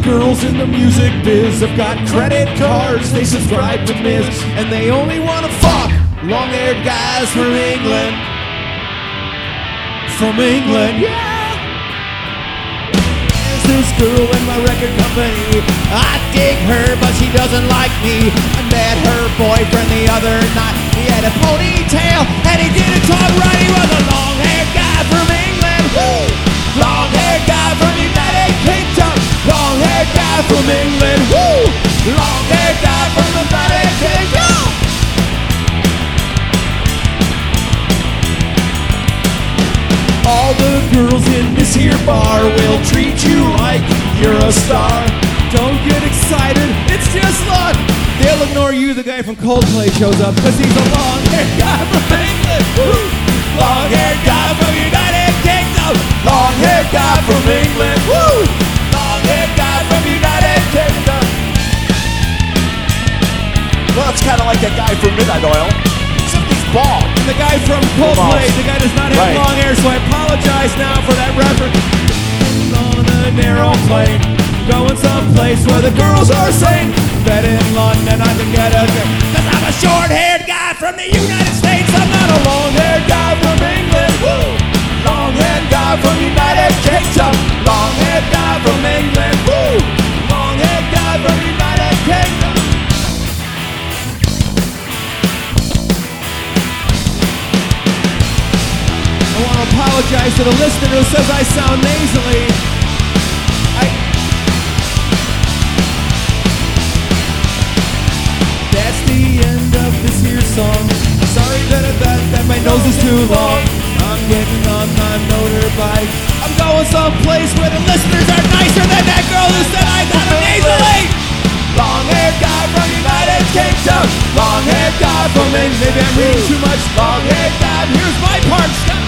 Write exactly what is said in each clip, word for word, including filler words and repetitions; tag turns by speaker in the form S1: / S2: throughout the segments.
S1: girls in the music biz have got credit cards, they subscribe to Miz, and they only wanna fuck long-haired guys from England. From England, yeah! There's this girl in my record company, I dig her, but she doesn't like me. I met her boyfriend the other night. He had a ponytail, and he didn't talk right. He was a long-haired guy from England. Woo! Long-haired guy from United Kingdom. Long-haired guy from England. Woo! Long-haired guy from the United Kingdom. All the girls in this here bar will treat you like you're a star. Don't get excited, it's just luck. They'll ignore you, the guy from Coldplay shows up, cause he's a long-haired guy from England. Woo! Long-haired guy from United Kingdom. Long-haired guy from England. Woo! Long-haired guy from United Kingdom.
S2: Well, it's kind of like that guy from Midnight Oil. Except he's bald.
S1: The guy from Coldplay, the guy does not have
S2: Right.
S1: long hair, so I apologize now for that reference. On an aeroplane, going someplace where the girls are saying that in London I can get a drink. Cause I'm a short-haired guy from the United States. I'm not a long-haired guy from England. Woo! Long-haired guy from United Kingdom. Long-haired guy from England. Woo! Long-haired guy from United Kingdom. I want to apologize to the listener who says I sound nasally. I... That's the end of this here song. Sorry that, that, that my nose is too long. I'm getting on my motorbike. I'm going someplace where the listeners are nicer than that girl who said I sound nasally. Long-haired guy from United Kingdom. Long-haired guy from England. Maybe I'm reading too much. Long-haired guy. Here's my part. Stop.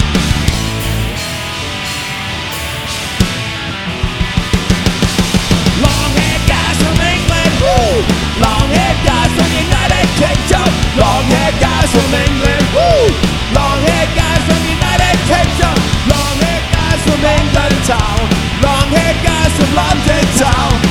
S1: Long-haired guys from England. Woo! Long-haired guys from United Kingdom. Long-haired guys from England. Woo! Long-haired guys from United Kingdom. Long-haired guys from England town. Long-haired guys from London town.